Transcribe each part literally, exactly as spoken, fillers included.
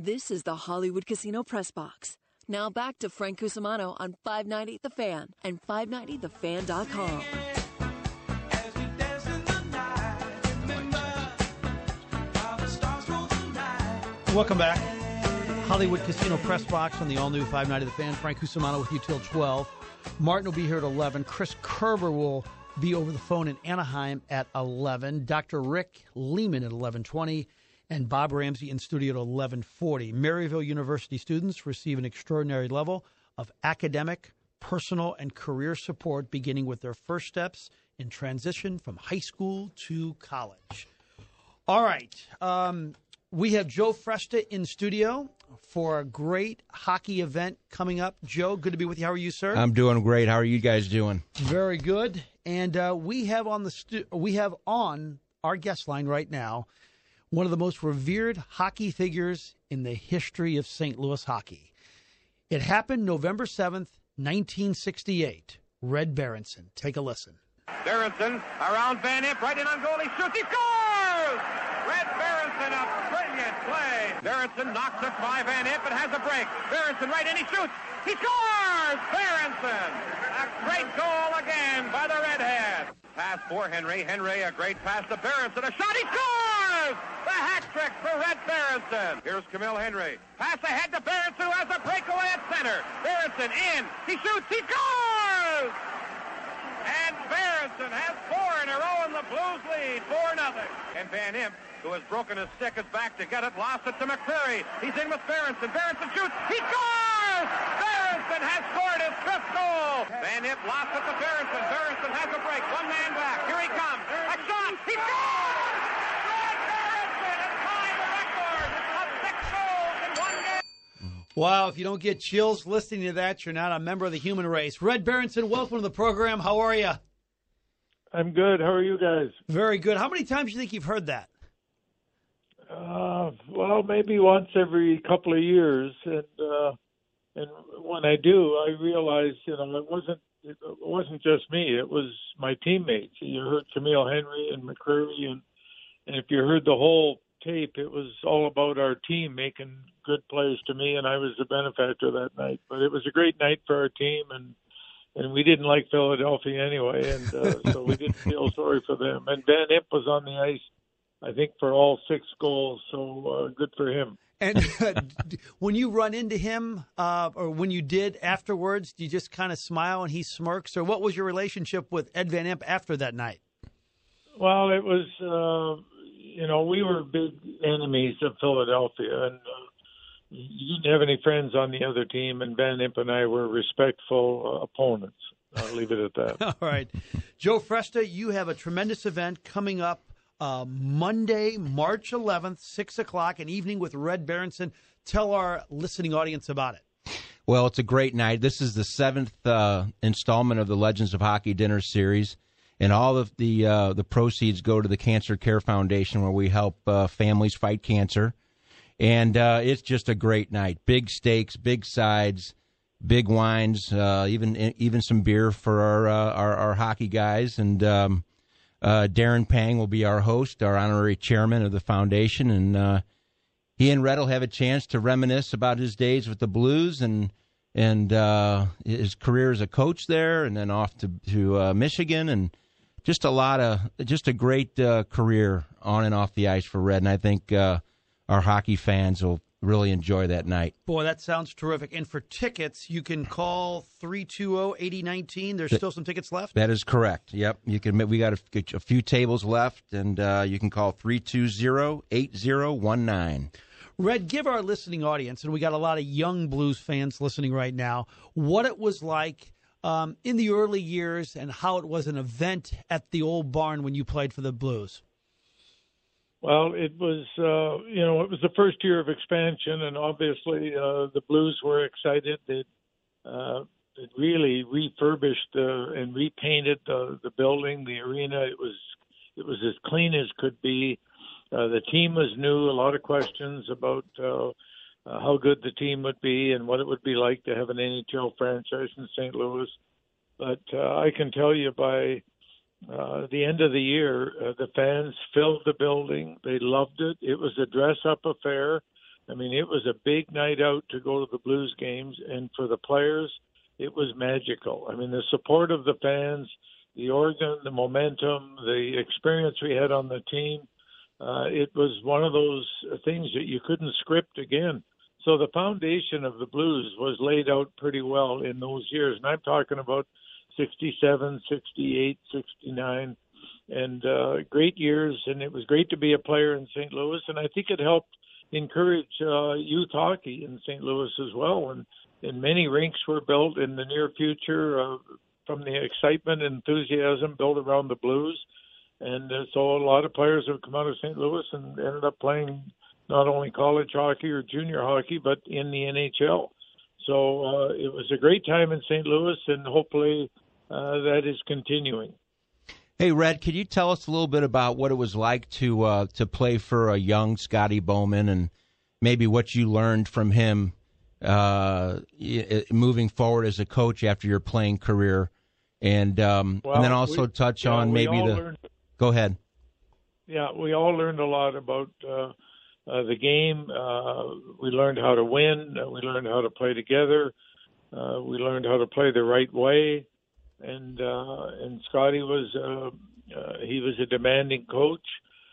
This is the Hollywood Casino Press Box. Now back to Frank Cusimano on five ninety The Fan and five ninety the fan dot com. Welcome back. Hollywood Casino Press Box on the all-new five ninety The Fan. Frank Cusimano with you till twelve. Martin will be here at eleven. Chris Kerber will be over the phone in Anaheim at eleven. Doctor Rick Lehman at eleven twenty. And Bob Ramsey in studio at eleven forty. Maryville University students receive an extraordinary level of academic, personal, and career support beginning with their first steps in transition from high school to college. All right. Um, we have Joe Fresta in studio for a great hockey event coming up. Joe, good to be with you. How are you, sir? I'm doing great. How are you guys doing? Very good. And uh, we have on the stu- we have on our guest line right now one of the most revered hockey figures in the history of Saint Louis hockey. It happened November seventh, nineteen sixty-eight. Red Berenson. Take a listen. Berenson around Van Impe, right in on goal. He shoots. He scores! Red Berenson, a brilliant play. Berenson knocks it by Van Impe and has a break. Berenson right in. He shoots. He scores! Berenson! A great goal again by the Redhead. Pass for Henry. Henry, a great pass to Berenson. A shot. He scores! The hat trick for Red Berenson. Here's Camille Henry. Pass ahead to Berenson, who has a breakaway at center. Berenson in. He shoots. He scores! And Berenson has four in a row, and the Blues lead four nothing. And Van Impe, who has broken his stick, is back to get it. Lost it to McCreary. He's in with Berenson. Berenson shoots. He scores! Berenson has scored his fifth goal. Van Impe lost it to Berenson. Berenson has a break. One man back. Here he comes. A shot. He scores! Red Berenson has tied the record of six goals in one game. Wow, if you don't get chills listening to that, you're not a member of the human race. Red Berenson, welcome to the program. How are you? I'm good. How are you guys? Very good. How many times do you think you've heard that? Uh, well, maybe once every couple of years, and uh, and when I do, I realize you know it wasn't it wasn't just me; it was my teammates. You heard Camille Henry and McCreary, and and if you heard the whole tape, it was all about our team making good plays to me, and I was the benefactor that night. But it was a great night for our team, and and we didn't like Philadelphia anyway, and uh, so we didn't feel sorry for them. And Van Impe was on the ice, I think, for all six goals, so uh, good for him. And uh, when you run into him, uh, or when you did afterwards, do you just kind of smile and he smirks? Or what was your relationship with Ed Van Impe after that night? Well, it was, uh, you know, we were big enemies of Philadelphia, and uh, you didn't have any friends on the other team, and Van Impe and I were respectful uh, opponents. I'll leave it at that. All right. Joe Fresta, you have a tremendous event coming up Uh, Monday, March eleventh, six o'clock, an evening with Red Berenson. Tell our listening audience about it. Well, it's a great night. This is the seventh uh, installment of the Legends of Hockey Dinner Series, and all of the uh, the proceeds go to the Cancer Care Foundation, where we help uh, families fight cancer. And uh, it's just a great night. Big steaks, big sides, big wines, uh, even even some beer for our uh, our, our hockey guys. And um, Uh, Darren Pang will be our host, our honorary chairman of the foundation, and uh, he and Red will have a chance to reminisce about his days with the Blues and and uh, his career as a coach there, and then off to to uh, Michigan, and just a lot of just a great uh, career on and off the ice for Red, and I think uh, our hockey fans will really enjoy that night. Boy, that sounds terrific. And for tickets, you can call three two zero, eight zero one nine. There's still some tickets left? That is correct. Yep. You can. We got a, a few tables left, and uh, you can call three two zero, eight zero one nine. Red, give our listening audience, and we got a lot of young Blues fans listening right now, what it was like um, in the early years and how it was an event at the old barn when you played for the Blues. Well, it was, uh, you know, it was the first year of expansion, and obviously uh, the Blues were excited. They uh, it really refurbished uh, and repainted the, the building, the arena. It was it was as clean as could be. Uh, the team was new. A lot of questions about uh, uh, how good the team would be and what it would be like to have an N H L franchise in Saint Louis. But uh, I can tell you by Uh, the end of the year, uh, the fans filled the building. They loved it. It was a dress-up affair. I mean, it was a big night out to go to the Blues games, and for the players, it was magical. I mean, the support of the fans, the organ, the momentum, the experience we had on the team, uh, it was one of those things that you couldn't script again. So the foundation of the Blues was laid out pretty well in those years. And I'm talking about sixty-seven, sixty-eight, sixty-nine, and uh, great years. And it was great to be a player in Saint Louis. And I think it helped encourage uh, youth hockey in Saint Louis as well. And, and many rinks were built in the near future uh, from the excitement and enthusiasm built around the Blues. And uh, so a lot of players have come out of Saint Louis and ended up playing not only college hockey or junior hockey, but in the N H L. So uh, it was a great time in Saint Louis, and hopefully uh, that is continuing. Hey, Red, could you tell us a little bit about what it was like to uh, to play for a young Scotty Bowman, and maybe what you learned from him uh, moving forward as a coach after your playing career, and um, well, and then also we, touch yeah, on maybe the. Learned, Go ahead. Yeah, we all learned a lot about uh, uh, the game. Uh, we learned how to win. Uh, we learned how to play together. Uh, we learned how to play the right way. And uh, and Scotty was uh, uh, he was a demanding coach,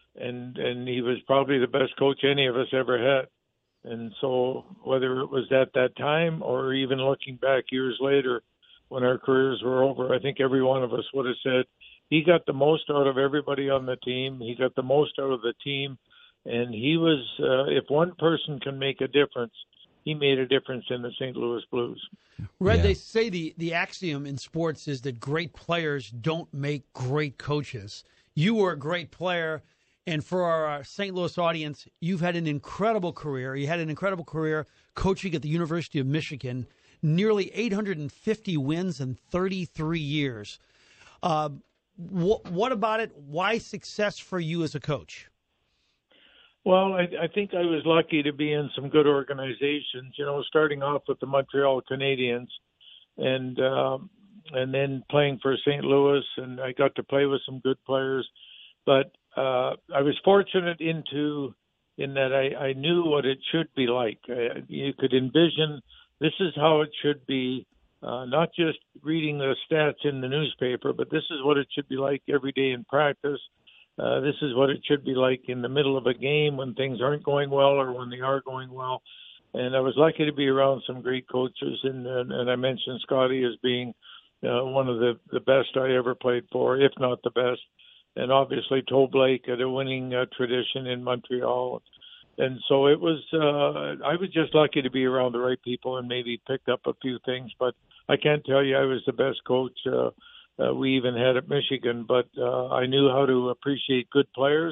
and and he was probably the best coach any of us ever had. And so whether it was at that time or even looking back years later when our careers were over, I think every one of us would have said he got the most out of everybody on the team. He got the most out of the team. And he was, uh, if one person can make a difference, he made a difference in the Saint Louis Blues. Red, Yeah. they say the, the axiom in sports is that great players don't make great coaches. You were a great player, and for our Saint Louis audience, you've had an incredible career. You had an incredible career coaching at the University of Michigan, nearly eight hundred fifty wins in thirty-three years. Uh, wh- what about it? Why success for you as a coach? Well, I, I think I was lucky to be in some good organizations, you know, starting off with the Montreal Canadiens and um, and then playing for Saint Louis, and I got to play with some good players. But uh, I was fortunate into in that I, I knew what it should be like. Uh, you could envision this is how it should be, uh, not just reading the stats in the newspaper, but this is what it should be like every day in practice. Uh, this is what it should be like in the middle of a game when things aren't going well or when they are going well. And I was lucky to be around some great coaches. And, and, and I mentioned Scotty as being uh, one of the, the best I ever played for, if not the best. And obviously Toe Blake had a winning uh, tradition in Montreal. And so it was, uh, I was just lucky to be around the right people and maybe picked up a few things. But I can't tell you I was the best coach uh, Uh, we even had at Michigan, but uh, I knew how to appreciate good players,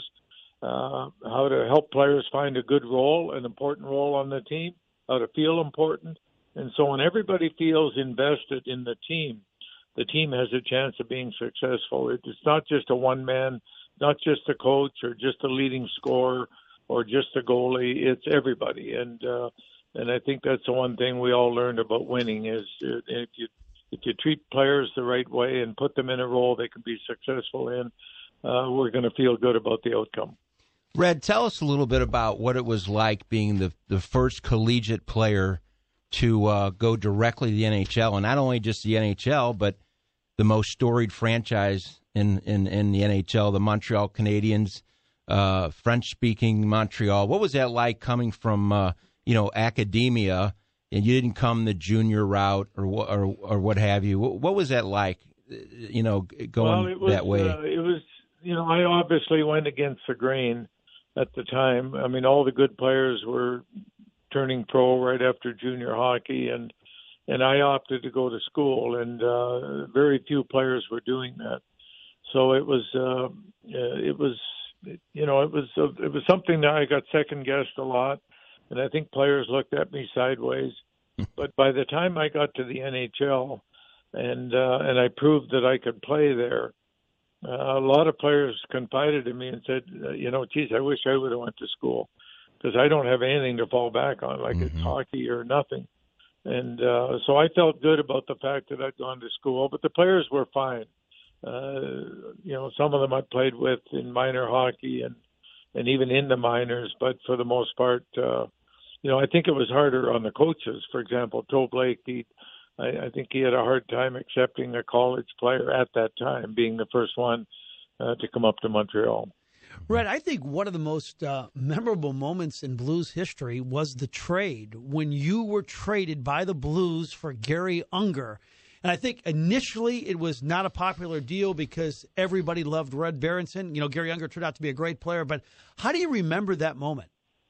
uh, how to help players find a good role, an important role on the team, how to feel important. And so when everybody feels invested in the team, the team has a chance of being successful. It's not just a one-man, not just a coach or just a leading scorer or just a goalie. It's everybody. And uh, and I think that's the one thing we all learned about winning is uh, if you If you treat players the right way and put them in a role they can be successful in, uh, we're going to feel good about the outcome. Red, tell us a little bit about what it was like being the, the first collegiate player to uh, go directly to the N H L, and not only just the N H L, but the most storied franchise in, in, in the N H L, the Montreal Canadiens, uh, French-speaking Montreal. What was that like coming from, uh, you know, academia, and you didn't come the junior route or or or what have you? What was that like, you know, going well, it was, that way? Uh, it was, you know, I obviously went against the grain at the time. I mean, all the good players were turning pro right after junior hockey, and and I opted to go to school, and uh, very few players were doing that. So it was, uh, it was, you know, it was it was something that I got second guessed a lot. And I think players looked at me sideways. But by the time I got to the N H L and uh, and I proved that I could play there, uh, a lot of players confided in me and said, you know, geez, I wish I would have went to school because I don't have anything to fall back on, like mm-hmm. it's hockey or nothing. And uh, so I felt good about the fact that I'd gone to school. But the players were fine. Uh, you know, some of them I played with in minor hockey and, and even in the minors. But for the most part, uh, you know, I think it was harder on the coaches. For example, Toe Blake, he, I, I think he had a hard time accepting a college player at that time, being the first one uh, to come up to Montreal. Red, I think one of the most uh, memorable moments in Blues history was the trade when you were traded by the Blues for Gary Unger. And I think initially it was not a popular deal because everybody loved Red Berenson. You know, Gary Unger turned out to be a great player. But how do you remember that moment?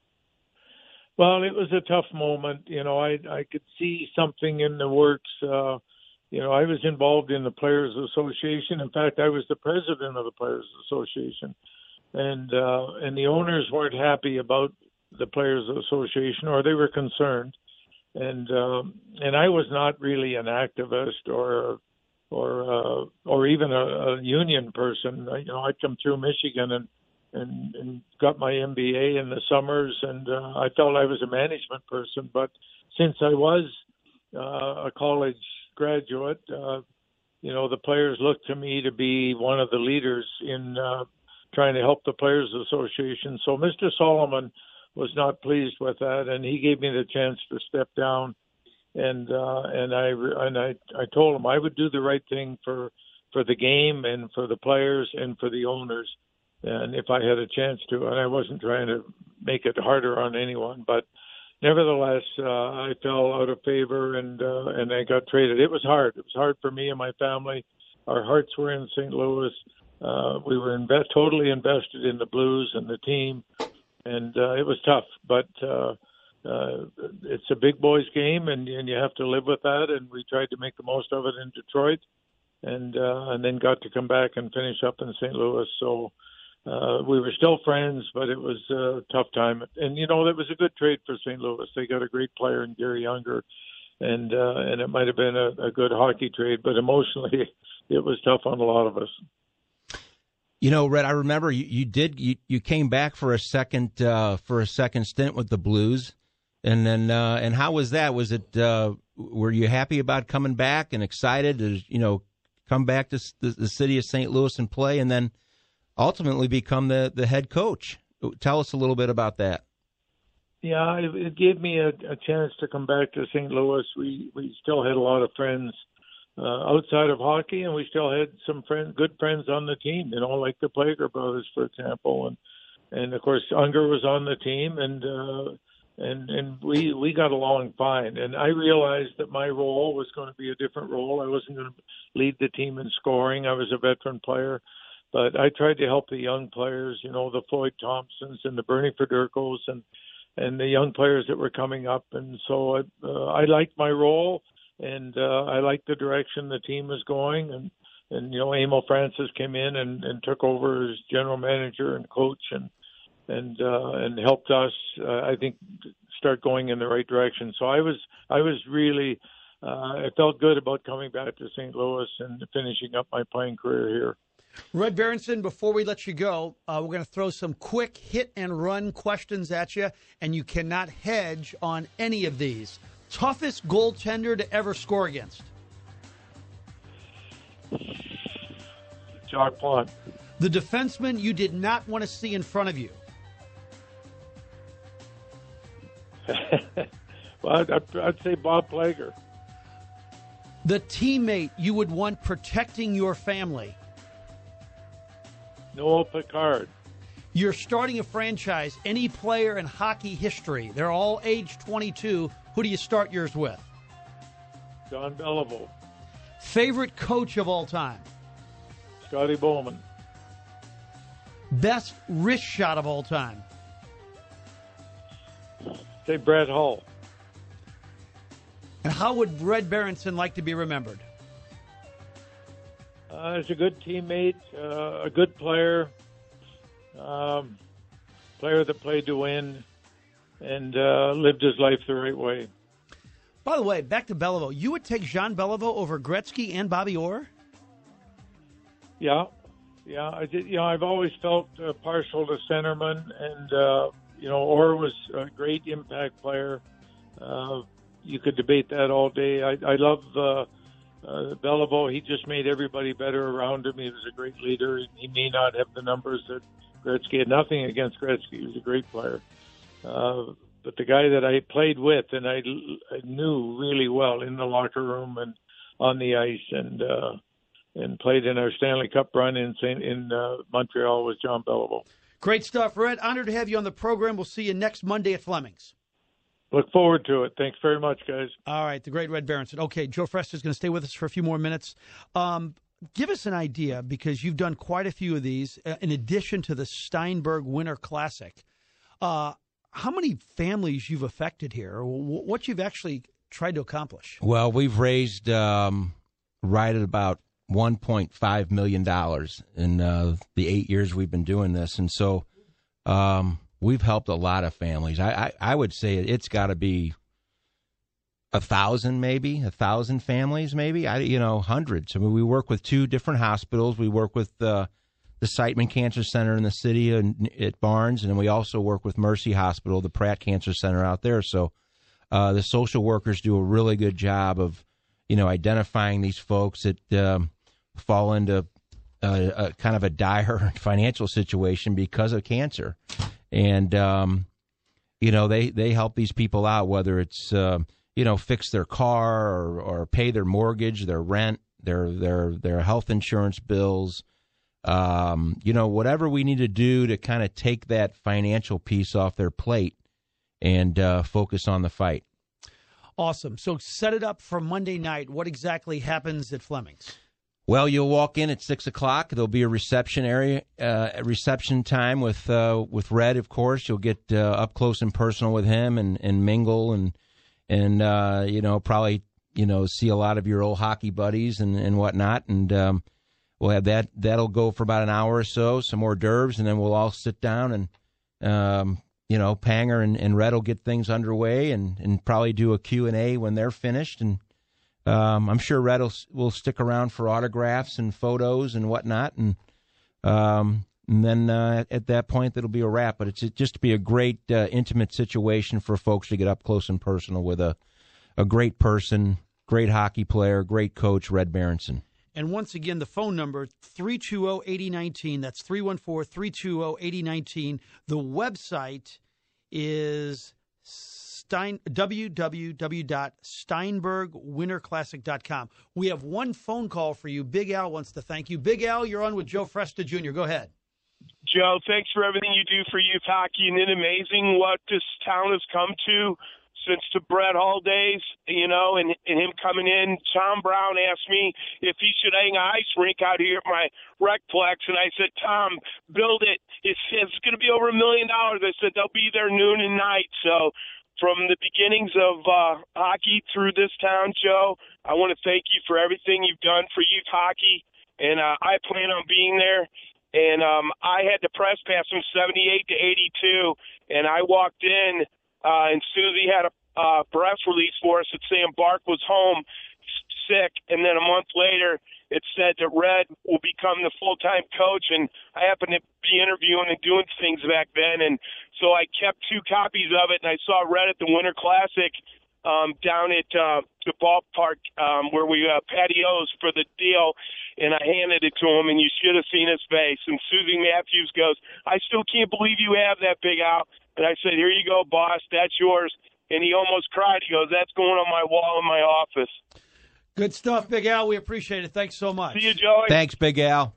Well, it was a tough moment. You know, I I could see something in the works. Uh, you know, I was involved in the Players Association. In fact, I was the president of the Players Association. And uh, and the owners weren't happy about the Players Association, or they were concerned. And um, and I was not really an activist or or uh, or even a, a union person. I, you know, I'd come through Michigan and, and, and got my M B A in the summers, and uh, I felt I was a management person. But since I was uh, a college graduate, uh, you know, the players looked to me to be one of the leaders in uh, trying to help the Players Association. So Mister Solomon was not pleased with that, and he gave me the chance to step down. And uh, and I and I I told him I would do the right thing for for the game and for the players and for the owners, and if I had a chance to. And I wasn't trying to make it harder on anyone, but nevertheless, uh, I fell out of favor, and uh, and I got traded. It was hard. It was hard for me and my family. Our hearts were in Saint Louis. Uh, we were invest, totally invested in the Blues and the team, and uh, it was tough. But uh, uh, it's a big boys game, and, and you have to live with that. And we tried to make the most of it in Detroit, and uh, and then got to come back and finish up in Saint Louis. So uh, we were still friends, but it was a tough time. And you know, that was a good trade for Saint Louis. They got a great player in Gary Unger, and uh, and it might have been a, a good hockey trade, but emotionally, it was tough on a lot of us. You know, Red, I remember you, you did you, you came back for a second uh, for a second stint with the Blues, and then uh, and how was that? Was it uh, were you happy about coming back and excited to you know come back to the, the city of Saint Louis and play, and then ultimately become the, the head coach? Tell us a little bit about that. Yeah, it, it gave me a, a chance to come back to Saint Louis. We we still had a lot of friends Uh, outside of hockey, and we still had some friends, good friends on the team, you know, like the Plager brothers, for example, and and of course Unger was on the team, and uh, and and we we got along fine. And I realized that my role was going to be a different role. I wasn't going to lead the team in scoring. I was a veteran player, but I tried to help the young players, you know, the Floyd Thompsons and the Bernie Federkos and and the young players that were coming up. And so I, uh, I liked my role. And uh, I like the direction the team is going, and, and you know, Emil Francis came in and, and took over as general manager and coach, and and uh, and helped us, uh, I think, start going in the right direction. So I was I was really uh, I felt good about coming back to Saint Louis and finishing up my playing career here. Red Berenson, before we let you go, uh, we're going to throw some quick hit and run questions at you, and you cannot hedge on any of these. Toughest goaltender to ever score against? Jacques Plante. The defenseman you did not want to see in front of you? Well, I'd, I'd say Bob Plager. The teammate you would want protecting your family? Noel Picard. You're starting a franchise, any player in hockey history. They're all age twenty-two. Who do you start yours with? John Beliveau. Favorite coach of all time? Scotty Bowman. Best wrist shot of all time? Say Brett Hull. And how would Red Berenson like to be remembered? Uh, as a good teammate, uh, a good player, um, player that played to win, and uh, lived his life the right way. By the way, back to Beliveau. You would take Jean Beliveau over Gretzky and Bobby Orr? Yeah, yeah. I did. You know, I've always felt uh, partial to centerman, and uh, you know, Orr was a great impact player. Uh, you could debate that all day. I, I love uh, uh, Beliveau. He just made everybody better around him. He was a great leader. He may not have the numbers that Gretzky had. Nothing against Gretzky. He was a great player. Uh, but the guy that I played with and I, I knew really well in the locker room and on the ice, and uh, and played in our Stanley Cup run in Saint in uh, Montreal was John Beliveau. Great stuff, Red. Honored to have you on the program. We'll see you next Monday at Fleming's. Look forward to it. Thanks very much, guys. All right, the great Red Berenson. Okay, Joe Fresta is going to stay with us for a few more minutes. Um, give us an idea, because you've done quite a few of these, uh, in addition to the Steinberg Winter Classic. Uh, how many families you've affected here, or what you've actually tried to accomplish? Well, we've raised um, right at about one point five million dollars in uh, the eight years we've been doing this. And so um, we've helped a lot of families. I, I, I would say it's got to be a thousand, maybe, a thousand families, maybe, I, you know, hundreds. I mean, we work with two different hospitals. We work with uh, the Siteman Cancer Center in the city and at Barnes, and then we also work with Mercy Hospital, the Pratt Cancer Center out there. So uh, the social workers do a really good job of, you know, identifying these folks that um, fall into a, a kind of a dire financial situation because of cancer. And, um, you know, they, they help these people out, whether it's, uh, you know, fix their car or, or pay their mortgage, their rent, their, their, their health insurance bills, um, you know, whatever we need to do to kind of take that financial piece off their plate and uh, focus on the fight. Awesome. So set it up for Monday night. What exactly happens at Fleming's? Well, you'll walk in at six o'clock. There'll be a reception area, uh, reception time with uh, with Red. Of course, you'll get uh, up close and personal with him and, and mingle and and uh, you know probably you know see a lot of your old hockey buddies and, and whatnot. And um, we'll have that. That'll go for about an hour or so. Some hors d'oeuvres, and then we'll all sit down and um, you know Panger and, and Red will get things underway and, and probably do a Q and A when they're finished. And Um, I'm sure Red will, will stick around for autographs and photos and whatnot, and um, and then uh, at that point, it'll be a wrap. But it's just to be a great, uh, intimate situation for folks to get up close and personal with a, a great person, great hockey player, great coach, Red Berenson. And once again, the phone number, three two zero, eight zero one nine. That's three one four, three two zero, eight zero one nine. The website is Stein, w w w dot steinberg winter classic dot com. We have one phone call for you. Big Al wants to thank you. Big Al, you're on with Joe Fresta Junior Go ahead. Joe, thanks for everything you do for youth hockey. And it's amazing what this town has come to since the Brett Hall days, you know, and, and him coming in. Tom Brown asked me if he should hang an ice rink out here at my Recplex, and I said, Tom, build it. It's, it's going to be over a million dollars. I said, they'll be there noon and night. So from the beginnings of uh, hockey through this town, Joe, I want to thank you for everything you've done for youth hockey, and uh, I plan on being there. And um, I had the press pass from seventy-eight to eighty-two, and I walked in, uh, and Susie had a uh, press release for us that saying Bark was home sick, and then a month later it said that Red will become the full-time coach, and I happened to be interviewing and doing things back then, and so I kept two copies of it, and I saw Red at the Winter Classic um, down at uh, the ballpark um, where we uh, patios for the deal, and I handed it to him, and you should have seen his face. And Susie Matthews goes, I still can't believe you have that, Big Al. And I said, here you go, boss, that's yours. And he almost cried. He goes, that's going on my wall in my office. Good stuff, Big Al. We appreciate it. Thanks so much. See you, Joey. Thanks, Big Al.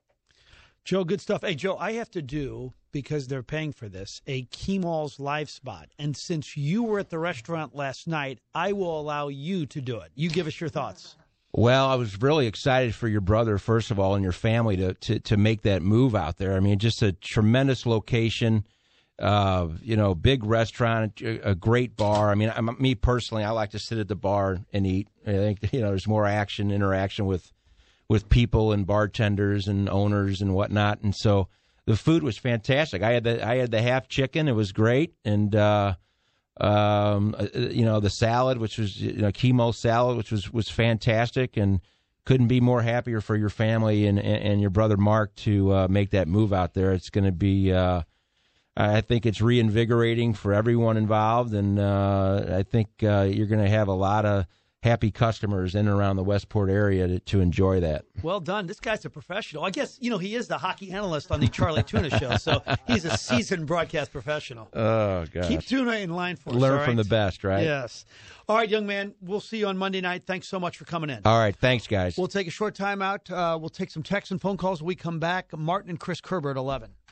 Joe, good stuff. Hey, Joe, I have to do, because they're paying for this, a Kemal's live spot. And since you were at the restaurant last night, I will allow you to do it. You give us your thoughts. Well, I was really excited for your brother, first of all, and your family to, to, to make that move out there. I mean, just a tremendous location, uh, you know, big restaurant, a, a great bar. I mean, I'm, me personally, I like to sit at the bar and eat. I think, you know, there's more action, interaction with with people and bartenders and owners and whatnot. And so the food was fantastic. I had the I had the half chicken. It was great. And, uh, um, you know, the salad, which was, you know, chemo salad, which was, was fantastic, and couldn't be more happier for your family and, and, and your brother Mark to uh, make that move out there. It's going to be, uh, I think it's reinvigorating for everyone involved. And uh, I think uh, you're going to have a lot of happy customers in and around the Westport area to, to enjoy that. Well done. This guy's a professional. I guess, you know, he is the hockey analyst on the Charlie Tuna Show, so he's a seasoned broadcast professional. Oh, gosh. Keep Tuna in line for us. Learn right? from the best, right? Yes. All right, young man, we'll see you on Monday night. Thanks so much for coming in. All right, thanks, guys. We'll take a short time out. Uh, we'll take some texts and phone calls when we come back. Martin and Chris Kerber at eleven.